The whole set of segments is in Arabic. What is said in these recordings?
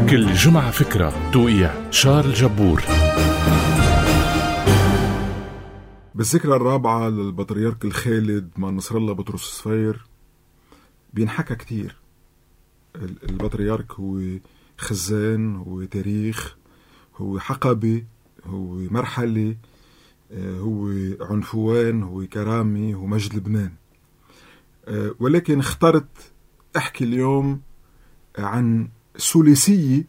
كل جمعة فكرة توقيع شارل جبور. بالذكرى الرابعة للبطريرك الخالد مع نصر الله بطرس صفير بينحكى كتير. البطريرك هو خزان، هو تاريخ، هو حقبة، هو مرحلة، هو عنفوان، هو كرامة، هو مجد لبنان. ولكن اخترت احكي اليوم عن ثلاثية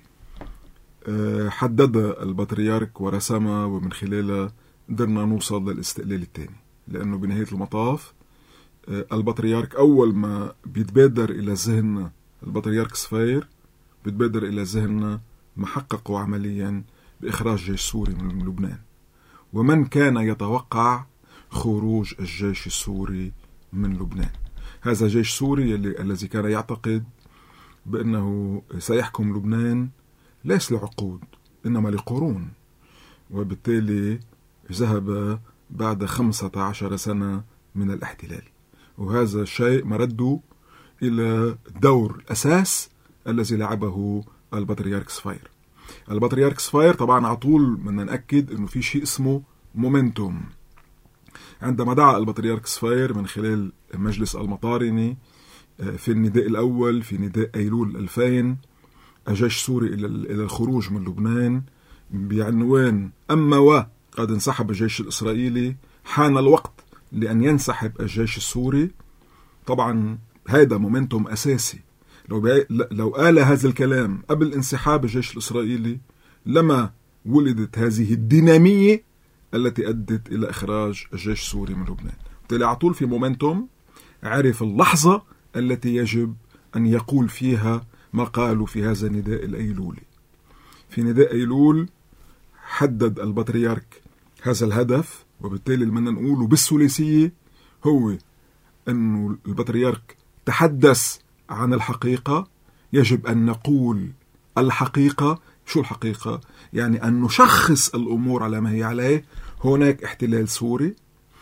حددها البطريرك ورسمها، ومن خلالها قدرنا نوصل للاستقلال الثاني. لأنه بنهاية المطاف البطريرك أول ما بيتبادر إلى ذهننا البطريرك صفير بيتبادر إلى ذهننا ما حققوا عمليا بإخراج جيش سوري من لبنان. ومن كان يتوقع خروج الجيش السوري من لبنان؟ هذا جيش سوري الذي كان يعتقد بأنه سيحكم لبنان ليس لعقود إنما لقرون، وبالتالي ذهب بعد 15 سنة من الاحتلال. وهذا الشيء مرده إلى دور الأساس الذي لعبه البطريرك صفير. البطريرك صفير طبعا عطول بدنا نأكد أنه في شيء اسمه مومنتوم. عندما دعا البطريرك صفير من خلال مجلس المطارنة في النداء الأول في نداء أيلول 2000 الجيش السوري إلى الخروج من لبنان بعنوان أما وقد انسحب الجيش الإسرائيلي حان الوقت لأن ينسحب الجيش السوري. طبعا هذا مومنتوم أساسي. لو قال هذا الكلام قبل انسحاب الجيش الإسرائيلي لما ولدت هذه الدينامية التي أدت إلى إخراج الجيش السوري من لبنان. طلع على طول في مومنتوم، عرف اللحظة التي يجب أن يقول فيها ما قالوا في هذا النداء الأيلولي. في نداء أيلول حدد البطريرك هذا الهدف، وبالتالي اللي بدنا نقوله بالثلاثية هو أنه البطريرك تحدث عن الحقيقة. يجب أن نقول الحقيقة. شو الحقيقة؟ يعني أن نشخص الأمور على ما هي عليه. هناك احتلال سوري.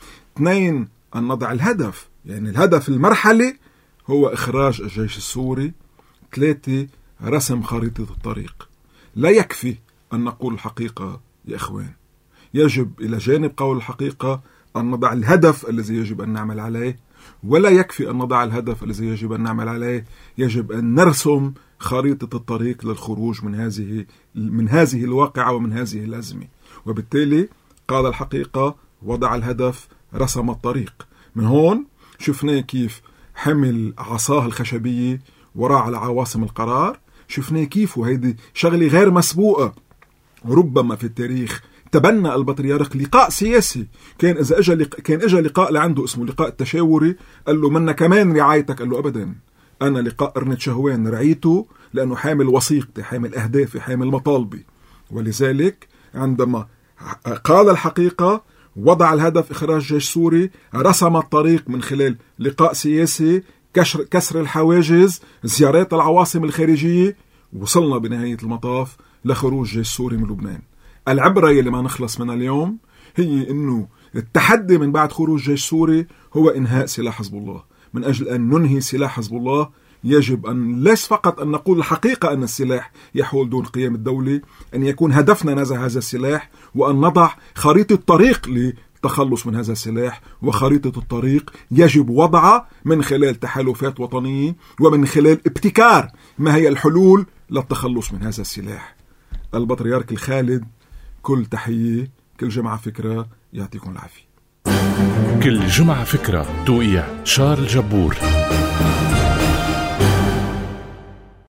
2 أن نضع الهدف، يعني الهدف المرحلي هو إخراج الجيش السوري. 3 رسم خريطة الطريق. لا يكفي أن نقول الحقيقة يا إخوان، يجب إلى جانب قول الحقيقة أن نضع الهدف الذي يجب أن نعمل عليه. ولا يكفي أن نضع الهدف الذي يجب أن نعمل عليه، يجب أن نرسم خريطة الطريق للخروج من هذه الواقعة ومن هذه الأزمة. وبالتالي قال الحقيقة، وضع الهدف، رسم الطريق. من هون شفناه كيف حمل عصاه الخشبية وراء على عواصم القرار. شفناه كيف، وهيدي شغلة غير مسبوقة ربما في التاريخ، تبنى البطريرك لقاء سياسي. كان إجا لقاء لعنده اسمه لقاء التشاوري، قال له منا كمان رعايتك؟ قال له أبدا، أنا لقاء أرنت شهوان رعيته لأنه حامل وثيقتي، حامل أهدافي، حامل مطالبي. ولذلك عندما قال الحقيقة، وضع الهدف إخراج جيش سوري، رسم الطريق من خلال لقاء سياسي، كسر الحواجز، زيارات العواصم الخارجية، وصلنا بنهاية المطاف لخروج جيش سوري من لبنان. العبرة اللي ما نخلص منها اليوم هي إنه التحدي من بعد خروج جيش سوري هو إنهاء سلاح حزب الله. من أجل أن ننهي سلاح حزب الله يجب أن ليس فقط أن نقول الحقيقة أن السلاح يحول دون قيام الدولة، أن يكون هدفنا نزع هذا السلاح، وأن نضع خريطة طريق للتخلص من هذا السلاح. وخريطة الطريق يجب وضعها من خلال تحالفات وطنية ومن خلال ابتكار ما هي الحلول للتخلص من هذا السلاح. البطريرك الخالد، كل تحية، كل جمعة فكرة، يعطيكم العافية. كل جمعة فكرة توقيع شارل جبور.